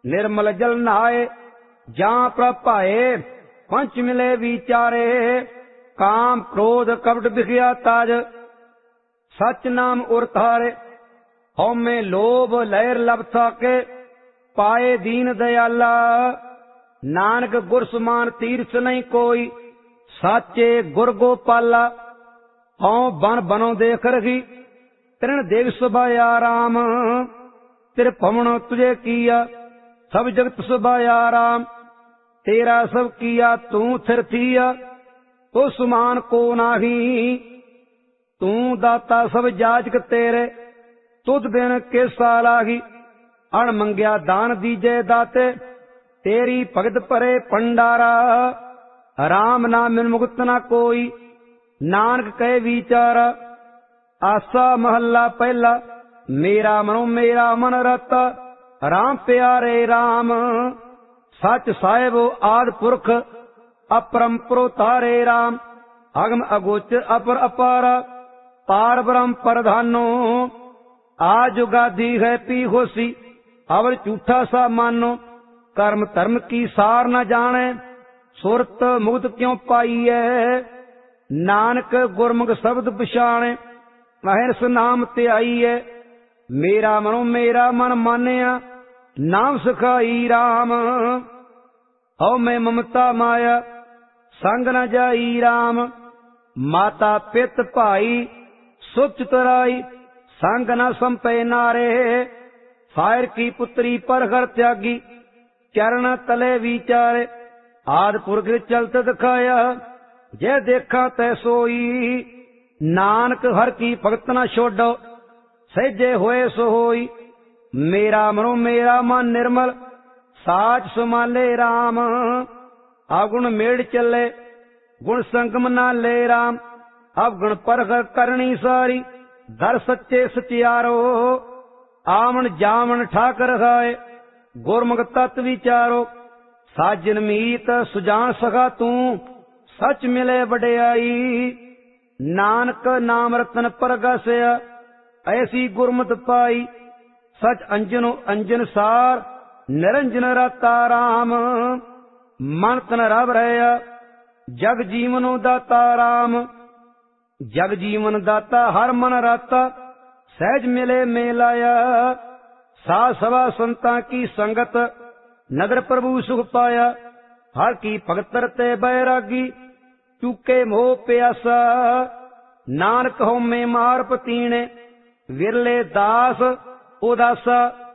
निर्मल जल नहाए जहाँ प्रभ पाए पंच मिले विचारे काम क्रोध कपट बिखिया ताज सच नाम उरतारे हौ में लोभ लहर लब थाके पाए दीन दयाला नानक गुर समान तीर्थ नहीं कोई साचे गुर गोपाला हौ बन बनो देख रखी तृण देव सुभाया राम तिर पवन तुझे किया सब जगत सुभाया राम तेरा सब किया तू थिर थिया तो सुमान को नाही तू दाता सब जाजक तेरे तुद बिन के सालाही अण मंग्या दान दीजे दाते तेरी भगत परे भंडारा राम नाम बिन मुक्त न कोई नानक कहे विचारा आसा महला पहला मेरा मनो मेरा मन रता राम प्यारे राम सच साहेब आद पुरख अपरंपरो तारे राम अगम अगोचर अपर अपारा पार ब्रह्म प्रधानो आज उगादी है पी होसी अवर झूठा सा मानो कर्म धर्म की सार न जाने सुरत मुक्त क्यों पाई है नानक गुरमुख शब्द पछाणे अहिरस नाम ते आई है मेरा मनो मेरा मन मानिया नाम सिखाई राम हौ मैं ममता माया संग न जाई राम माता पित भाई सुच तराई संग न संपे नारे फायर की पुत्री पर घर त्यागी चरण तले विचारे आद पुरख चलत दिखाया जय देखा तै सोई नानक हर की भगत न छोड़ो सहजे होए सो होई मेरा मनो मेरा मन निर्मल साच सुमाले राम अगुण मेड़ चले गुण संगम ना ले राम अवगुण परख करनी सारी दर सच्चे सचियारो आमन जामन ठाकर खाए गुरमुख तत् विचारो साजन मीत सुजान सखा तू सच मिले वड्याई नानक नाम रतन परगसया ऐसी गुरमत पाई सच अंजनो अंजन सार निरंजन रता राम मन तन रब रहा जग जीवनो दाता राम जग जीवन दाता हर मन राता सहज मिले मेलाया सा सवा संता की संगत नगर प्रभु सुख पाया हर की भगत ते बैरागी चूके मोह प्यासा नानक हो में मार पतीने विरले दास उदासा